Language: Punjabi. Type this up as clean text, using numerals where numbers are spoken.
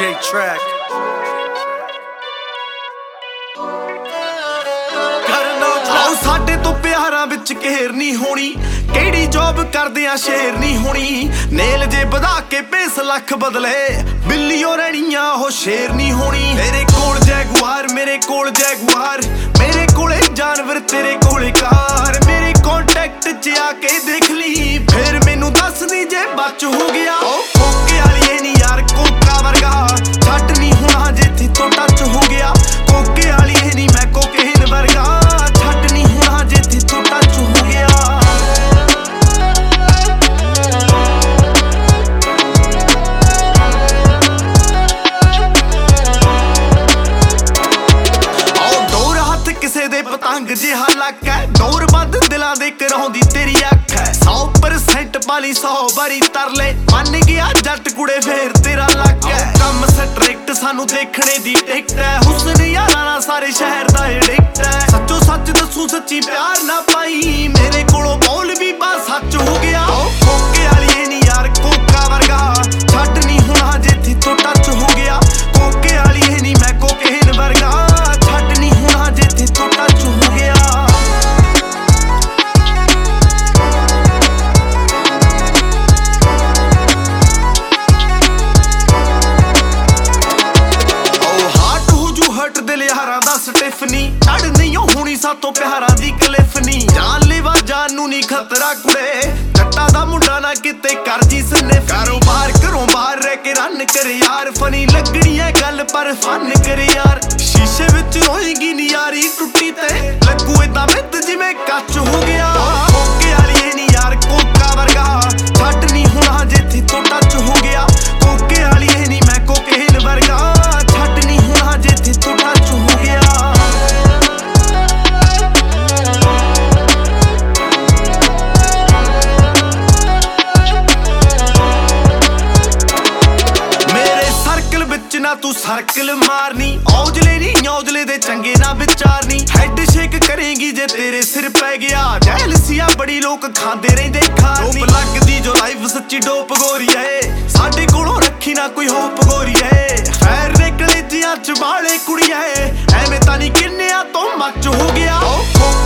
DJ track. ਆਓ ਸਾਡੇ ਤੋਂ ਪਿਆਰਾਂ ਵਿੱਚ ਘੇਰ ਨਹੀਂ ਹੋਣੀ, ਕਿਹੜੀ ਜੌਬ ਕਰਦੇ ਆ ਸ਼ੇਰ ਨਹੀਂ ਹੋਣੀ। ਨੇਲ ਜੇ ਵਧਾ ਕੇ ਪੇਸ ਲੱਖ ਬਦਲੇ, ਬਿੱਲੀਓ ਰਹਿਣੀਆਂ ਉਹ ਸ਼ੇਰ ਨਹੀਂ ਹੋਣੀ। ਤੇਰੇ ਕੋਲ ਜੈਗੁਆਰ, ਮੇਰੇ ਕੋਲ ਜੈਗੁਆਰ, ਮੇਰੇ ਕੋਲੇ ਜਾਨਵਰ ਤੇਰੇ ਕੋਲੇ ਕਾਰ। ਮੇਰੇ ਕੰਟੈਕਟ 'ਚ ਆ ਕੇ ਦੇਖ ਲਈ, ਫੇਰ ਮੈਨੂੰ ਦੱਸਦੀ ਜੇ ਬਚ ਹੋ ਗਿਆ। ਕੋਕੇ ਵਾਲੀਏ ਨੀ ਯਾਰ ਕੋਕਾ ਵਰਗਾ, ਛੱਡ ਨਹੀਂ ਹੋਣਾ ਜੇ ਥੋਂ ਟੱਚ ਹੋ ਗਿਆ। ਕੋਕੇ ਵਾਲੀਏ ਨੀ ਮੈਂ ਕੋਕੇਨ ਵਰਗਾ, ਛੱਡ ਨਹੀਂ ਹੋਣਾ ਜੇ ਥੋਂ ਟੱਚ ਹੋ ਗਿਆ। ਕਿਸੇ ਦੇ ਪਤੰਗ ਜਿਹਾ ਲੱਕ ਹੈ, ਦੌਰ ਬੰਦ ਦਿਲਾਂ ਦੇ ਕਰਾਉਂਦੀ ਤੇਰੀ ਅੱਖ ਹੈ। 100% ਪਾਲੀ 100 ਵਾਰੀ ਤਰਲੇ, ਮੰਨ ਗਿਆ ਜੱਟ ਕੁੜੇ ਫੇਰ ਤੇਰਾ ਲੱਕ ਹੈ। ਕੰਮ ਸਟ੍ਰਿਕਟ ਸਾਨੂੰ ਦੇਖਣੇ ਦੀ ਟਿਕਟ ਹੈ, ਹੁਸਨ ਯਾਰਾਂ ਨਾਲ ਸਾਰੇ ਸ਼ਹਿਰ ਦਾ ਐਡਿਕਟ ਹੈ। ਸੱਚੋ ਸੱਚ ਦੱਸੂ ਸੱਚੀ ਪਿਆਰ ਨਾ ਪਾਈ, ਮੇਰੇ ਕੋਲੋਂ ਬੋਲ ਵੀ ਬਸ ਸੱਚ ਹੋ ਗਿਆ। ਕੋਕੇ ਵਾਲੀਏ ਨੀ ਯਾਰ ਕੋਕਾ ਵਰਗਾ, ਛੱਡ ਨਹੀਂ ਹੋਣਾ ਜੇ ਥੋਂ ਟੱਚ ਹੋ ਗਿਆ। ਕੋਕੇ ਵਾਲੀਏ ਨੀ ਮੈਂ ਕੋਕੇਨ ਵਰਗਾ, ਛੱਡ ਨਹੀਂ ਹੋਣਾ ਜੇ ਥੋਂ ਟੱਚ ਹੋ ਗਿਆ। ਲਿਹਾਰਾਂ ਦਾ ਸਟਿਫਨੀ ਛੱਡ ਨਹੀਂ ਹੋਣੀ ਸਾਤੋਂ ਪਿਆਰਾਂ ਦੀ ਕਲਿਫ ਨੀ। ਜਾਨਲੇਵਾ ਜਾਨ ਨੂੰ ਨੀ ਖਤਰਾ ਕੁੜੇ, ਜੱਟਾਂ ਦਾ ਮੁੰਡਾ ਨਾ ਕਿਤੇ ਕਰ ਜੀ ਸਨਿਫ। ਕਾਰੋਬਾਰ ਘਰੋਂ ਬਾਹਰ ਰਹਿ ਕੇ ਰਨ ਕਰ ਯਾਰ, ਫਨੀ ਲੱਗਣੀ ਹੈ ਗੱਲ ਪਰ ਫਨ ਕਰ ਯਾਰ। ਸ਼ੀਸ਼ੇ ਵਿੱਚ ਰੋਏਗੀ ਨੀ ਯਾਰੀ ਟੁੱਟੀ ਤੇ, ਲੱਗੂ ਏਦਾਂ ਮਿੱਤ ਜਿਵੇਂ ਕੱਚ ਹੋ ਗਿਆ। ਕੋਕੇ ਵਾਲੀਏ ਨੀ ਯਾਰ ਕੋਕਾ ਵਰਗਾ, ਛੱਡ ਨਹੀਂ ਹੋਣਾ ਜੇ ਥੋਂ ਟੱਚ ਹੋ ਗਿਆ। ਕੋਕੇ ਵਾਲੀਏ ਨੀ ਮੈਂ ਕੋਕੇਨ ਵਰਗਾ, ਛੱਡ ਨਹੀਂ ਹੋਣਾ ਜੇ ਥੋਂ ਟੱਚ ਹੋ ਗਿਆ। ਮੇਰੇ ਸਰਕਲ ਵਿੱਚ ਨਾ ਤੂੰ ਸਰਕਲ ਮਾਰਨੀ, ਔਜਲੇ ਨੀ ਔਜਲੇ ਦੇ ਚੰਗੇ ਨਾ ਵਿਚਾਰਨੀ। ਹੈਡ ਸ਼ੇਕ ਕਰੇਗੀ ਜੇ ਤੇਰੇ ਸਿਰ ਪੈ ਗਿਆ, ਜੈਲਸੀਆ ਬੜੀ ਲੋਕ ਖਾਂਦੇ ਰਹਿੰਦੇ ਖਾਣੀ। ਡੋਪ ਲੱਗਦੀ ਜੋ ਲਾਈਫ ਸੱਚੀ ਡੋਪ ਗੋਰੀ ਏ, ਸਾਡੇ ਕੋਲੋਂ ਰੱਖੀ ਨਾ ਕੋਈ ਹੋਪ ਗੋਰੀ ਏ। ਫੈਰ ਨੇ ਕਲੇਜੀਆਂ ਚ ਵਾਲੇ ਕੁੜੀਏ, ਐਵੇਂ ਤਾਂ ਨੀ ਕਿੰਨਿਆਂ ਤੋਂ ਮੱਚ ਹੋ ਗਿਆ।